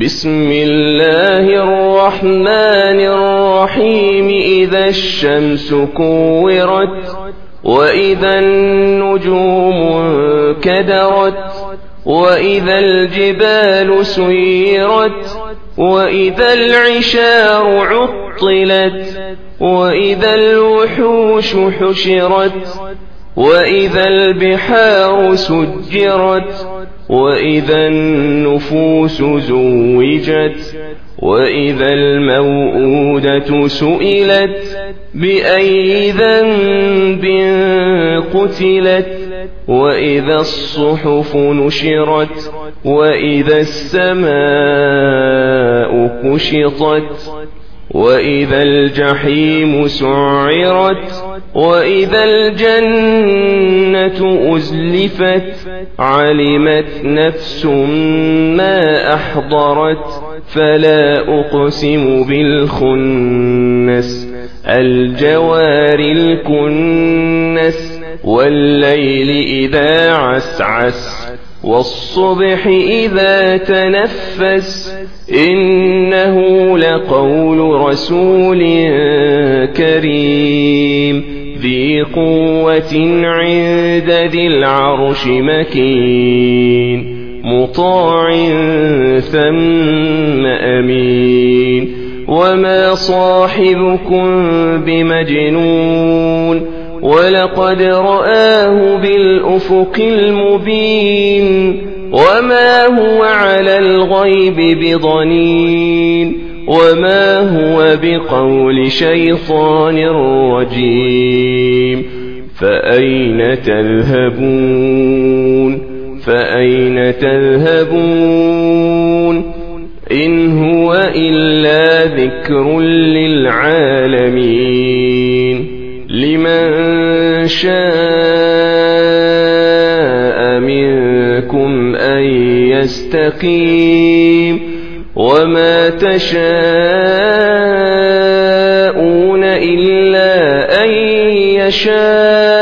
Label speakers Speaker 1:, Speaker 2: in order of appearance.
Speaker 1: بسم الله الرحمن الرحيم إذا الشمس كورت وإذا النجوم انكدرت وإذا الجبال سيرت وإذا العشار عطلت وإذا الوحوش حشرت وإذا البحار سجرت وإذا النفوس زوجت وإذا الموءودة سئلت بأي ذنب قتلت وإذا الصحف نشرت وإذا السماء كشطت وإذا الجحيم سعرت وإذا الجنة أزلفت علمت نفس ما أحضرت فلا أقسم بالخنس الجوار الكنس والليل إذا عسعس والصبح إذا تنفس إنه لقول رسول كريم ذي قوة عند ذي العرش مكين مطاع ثم أمين وما صاحبكم بمجنون ولقد رآه بالأفق المبين وما هو على الغيب بضنين وما هو بقول شيطان رجيم فأين تذهبون إن هو إلا ذكر للعالمين لمن شاء منكم أن يستقيم وما تشاءون إلا أن يشاء